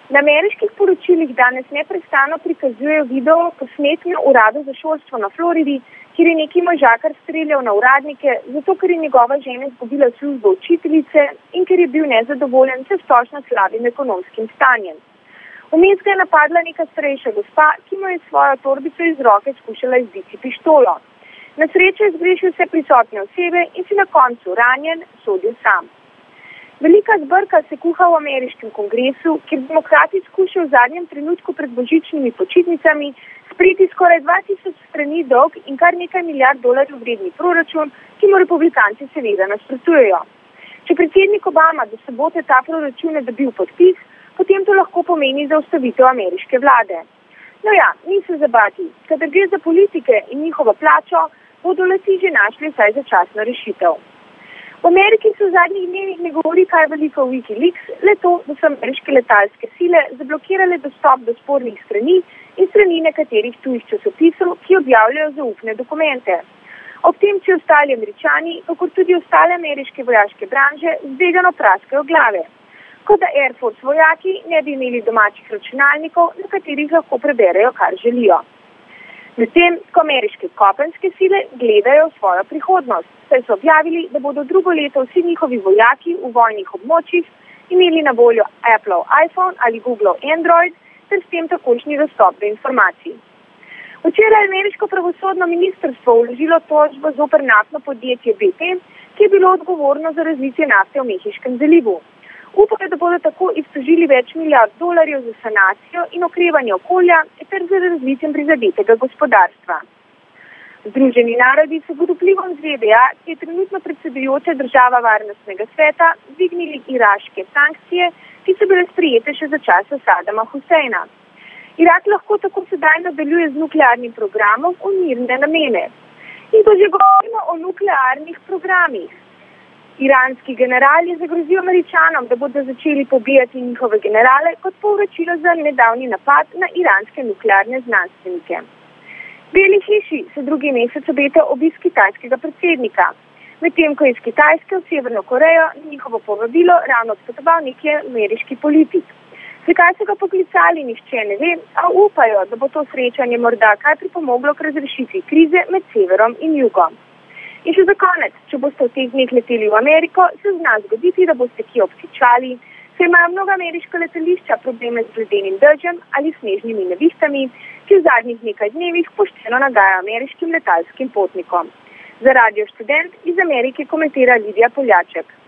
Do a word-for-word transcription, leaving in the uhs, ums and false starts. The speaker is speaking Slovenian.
Na ameriških poročilih danes neprestano prikazujejo video posnetke urada za šolstvo na Floridi, kjer je neki možakar streljal na uradnike, zato ker je njegova žena izgubila službo učiteljice in ker je bil nezadovoljen s splošno slabim ekonomskim stanjem. Vmes ga je napadla neka starejša gospa, ki mu je svojo torbico iz roke skušala izbiti pištolo. Na srečo je zgrešil vse prisotne osebe in si na koncu ranjen sodil sam. Velika zbrka se kuha v ameriškem kongresu, kjer demokrati skušajo v zadnjem trenutku pred božičnimi počitnicami sprejeti skoraj dva tisoč strani dolg in kar nekaj milijard dolarjev vredni proračun, ki mu republikanci seveda nasprotujejo. Če predsednik Obama do sobote ta proračun ne dobil podpis, potem to lahko pomeni zaustavitev ameriške vlade. No ja, ni se zabati, kadar gre za politike in njihovo plačo, bodo leti že našli vsaj začasno rešitev. V Ameriki se v zadnjih dnevih ne govori kaj veliko o Wikileaks, le to, da so ameriške letalske sile zablokirale dostop do spornih strani in strani nekaterih tujih časopisov, ki objavljajo zaupne dokumente. Ob tem si ostali Američani, kakor tudi ostale ameriške vojaške branže, zbegano praskajo glave. Kot da Air Force vojaki ne bi imeli domačih računalnikov, na katerih lahko preberejo, kar želijo. Medtem, ko ameriške kopenske sile gledajo svojo prihodnost, saj so objavili, da bodo drugo leto vsi njihovi vojaki v vojnih območjih imeli na voljo Appleov iPhone ali Googleov Android, ter s tem takošnji dostop do informacij. Včeraj je ameriško pravosodno ministrstvo vložilo tožbo zoper naftno podjetje B P, ki je bilo odgovorno za razvitje nafte v Mehiškem zalivu. Upajo, da bodo tako iztožili več milijard dolarjev za sanacijo in okrevanje okolja ter za razvitjem prizadetega gospodarstva. Združeni narodi so pod vplivom Z D A, ki je trenutno predsedujoča država varnostnega sveta, dvignili iraške sankcije, ki so bile sprejete še za časa Sadama Huseina. Irak lahko tako sedaj nadaljuje z nuklearnim programom v mirne namene. In to že govorimo o nuklearnih programih. Iranski general je zagrozil Američanom, da bodo začeli pobijati njihove generale kot povračilo za nedavni napad na iranske nuklearne znanstvenike. V Beli hiši se drugi mesec obeta obisk kitajskega predsednika, medtem ko je iz Kitajske v Severno Korejo njihovo povabilo ravno odpotoval neki ameriški politik. Zakaj so ga poklicali, nihče ne ve, a upajo, da bo to srečanje morda kaj pripomoglo k razrešitvi krize med severom in jugom. In še za konec, če boste v teh dneh leteli v Ameriko, se zna zgoditi, da boste kje obtičali, saj imajo mnoga ameriška letališča probleme z ledenim dežjem ali snežnimi nevihtami, ki v zadnjih nekaj dnevih pošteno nagajajo ameriškim letalskim potnikom. Za Radio Študent iz Amerike komentira Lidija Poljaček.